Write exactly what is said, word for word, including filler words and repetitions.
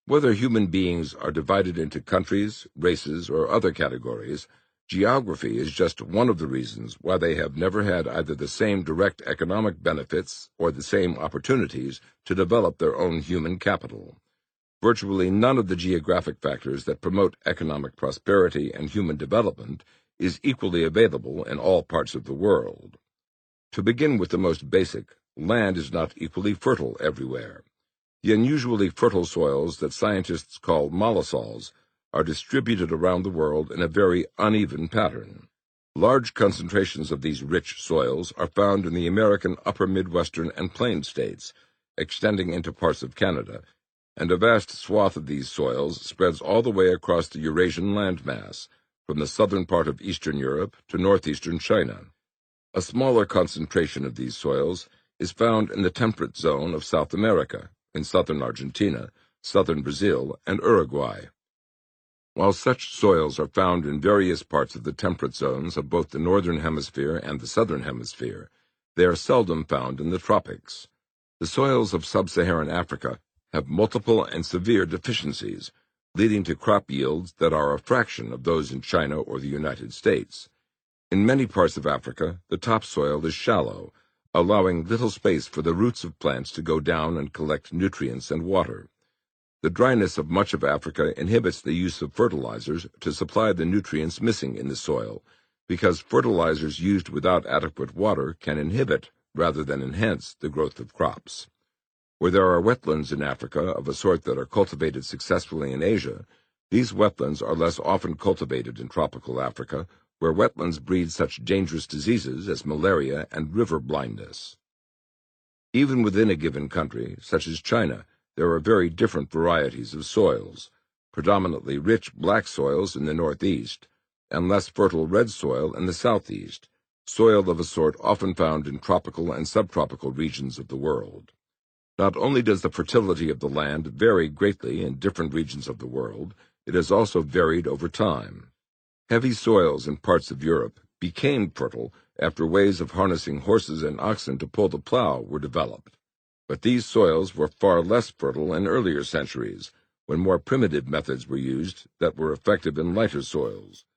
Whether human beings are divided into countries, races, or other categories, geography is just one of the reasons why they have never had either the same direct economic benefits or the same opportunities to develop their own human capital. Virtually none of the geographic factors that promote economic prosperity and human development is equally available in all parts of the world. To begin with the most basic, land is not equally fertile everywhere. The unusually fertile soils that scientists call mollisols are distributed around the world in a very uneven pattern. Large concentrations of these rich soils are found in the American upper Midwestern and Plain states, extending into parts of Canada, and a vast swath of these soils spreads all the way across the Eurasian landmass, from the southern part of Eastern Europe to northeastern China. A smaller concentration of these soils is found in the temperate zone of South America, in southern Argentina, southern Brazil, and Uruguay. While such soils are found in various parts of the temperate zones of both the northern hemisphere and the southern hemisphere, they are seldom found in the tropics. The soils of sub-Saharan Africa have multiple and severe deficiencies, leading to crop yields that are a fraction of those in China or the United States. In many parts of Africa, the topsoil is shallow, allowing little space for the roots of plants to go down and collect nutrients and water. The dryness of much of Africa inhibits the use of fertilizers to supply the nutrients missing in the soil, because fertilizers used without adequate water can inhibit, rather than enhance, the growth of crops. Where there are wetlands in Africa of a sort that are cultivated successfully in Asia, these wetlands are less often cultivated in tropical Africa, where wetlands breed such dangerous diseases as malaria and river blindness. Even within a given country, such as China, there are very different varieties of soils, predominantly rich black soils in the northeast, and less fertile red soil in the southeast, soil of a sort often found in tropical and subtropical regions of the world. Not only does the fertility of the land vary greatly in different regions of the world, it has also varied over time. Heavy soils in parts of Europe became fertile after ways of harnessing horses and oxen to pull the plow were developed. But these soils were far less fertile in earlier centuries, when more primitive methods were used that were effective in lighter soils.